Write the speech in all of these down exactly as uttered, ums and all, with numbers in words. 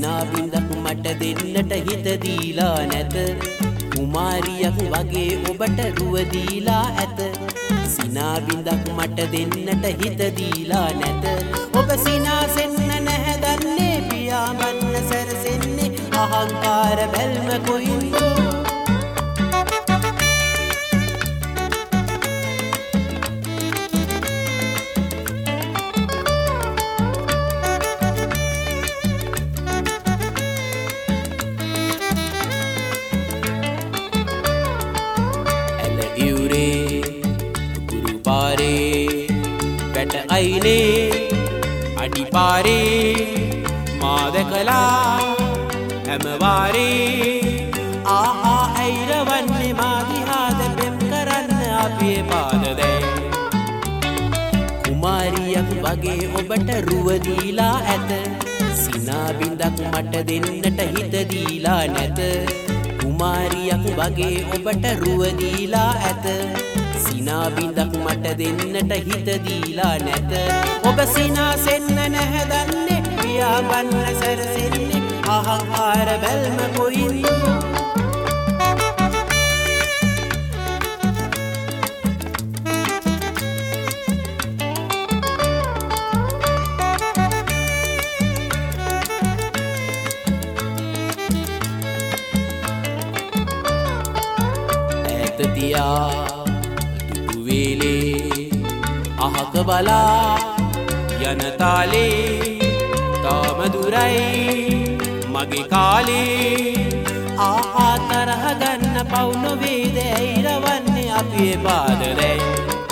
සිනා බින්දක් මට දෙන්නට හිත දීලා නැත කුමාරියක් වගේ ඔබට රුව දීලා ඇත සිනා බින්දක් මට දෙන්නට හිත දීලා නැත ඔබ සිනාසෙන්න නැහැ දන්නේ පියාඹන්න සැරසෙන්නේ අහංකාර බැල්ම කොයින්දෝ වැට අයිනේ අඩිපාරේ මාදකලා හැමවාරේ ආහා ඇයිරවන්නේ මාදිහාද පෙම් කරන්න අපේ පාදදැයි කුමාරියක් වගේ ඔබට රුව දීලා ඇත සිනා බින්දක් මට දෙන්නට හිත දීලා නැත කුමාරියක් වගේ ඔබට රුව දීලා ඇත සිනා බින්දක් මට දෙන්නට හිත දීලා නැත ඔබ සිනාසෙන්න නැහැ දන්නේ පියාඹන්න සැරසෙන්නේ අහංකාර බැල්ම කොයින්දෝ ඈත තියා වේලේ අහක බලා යන තාලේ තාම දුරයි මගේ කාලේ ආහා තරහ ගන්න පව් නොවේද ඇයිරවන්නේ අපේ පාදදැයි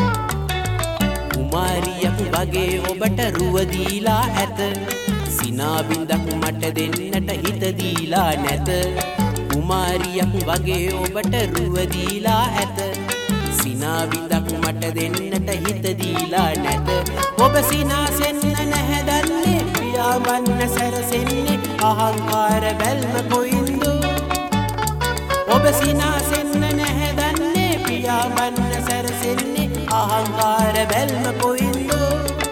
කුමාරියක් වගේ ඔබට රුව දීලා ඇත සිනා බින්දක් මට දෙන්නට හිත දීලා නැත කුමාරියක් වගේ ඔබට රුව දීලා ඇත සිනා බින්දක් මට දෙන්නට හිත දීලා නැත ඔබ සිනාසෙන්න නැහැ දන්නේ පියාඹන්න සැරසෙන්නේ අහංකාර බැල්ම කොයින්දෝ ඔබ සිනාසෙන්න නැහැ දන්නේ පියාඹන්න සැරසෙන්නේ අහංකාර බැල්ම කොයින්දෝ